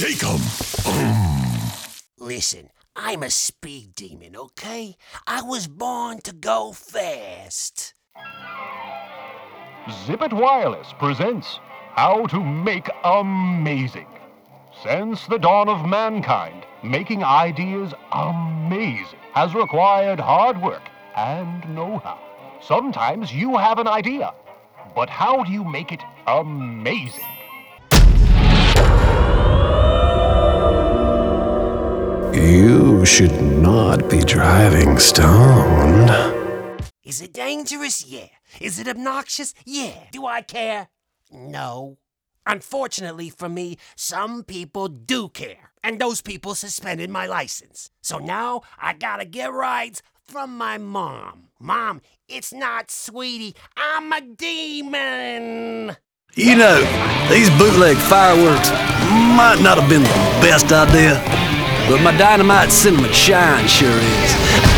Take 'em. Listen, I'm a speed demon, okay? I was born to go fast. Zippet Wireless presents How to Make Amazing. Since the dawn of mankind, making ideas amazing has required hard work and know-how. Sometimes you have an idea, but how do you make it amazing? You should not be driving stoned. Is it dangerous? Yeah. Is it obnoxious? Yeah. Do I care? No. Unfortunately for me, some people do care, and those people suspended my license. So now I gotta get rides from my mom. Mom, it's not Sweetie, I'm a demon! You know, these bootleg fireworks might not have been the best idea, but my dynamite cinnamon shine sure is.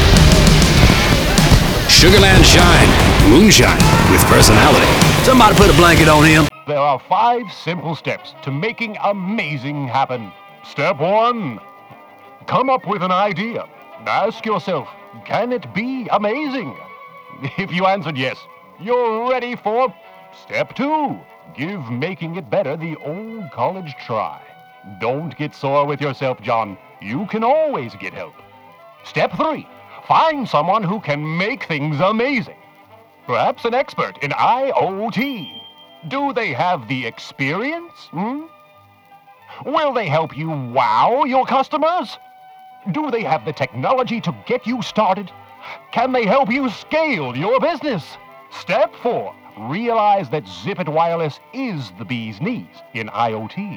Sugarland Shine. Moonshine with personality. Somebody put a blanket on him. There are 5 simple steps to making amazing happen. Step 1. Come up with an idea. Ask yourself, can it be amazing? If you answered yes, you're ready for Step 2. Give making it better the old college try. Don't get sore with yourself, John. You can always get help. Step 3. Find someone who can make things amazing. Perhaps an expert in IoT. Do they have the experience? Will they help you wow your customers? Do they have the technology to get you started? Can they help you scale your business? Step 4. Realize that Zippet Wireless is the bee's knees in IoT.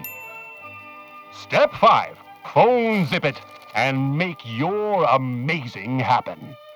Step 5. Phone Zippet and make your amazing happen.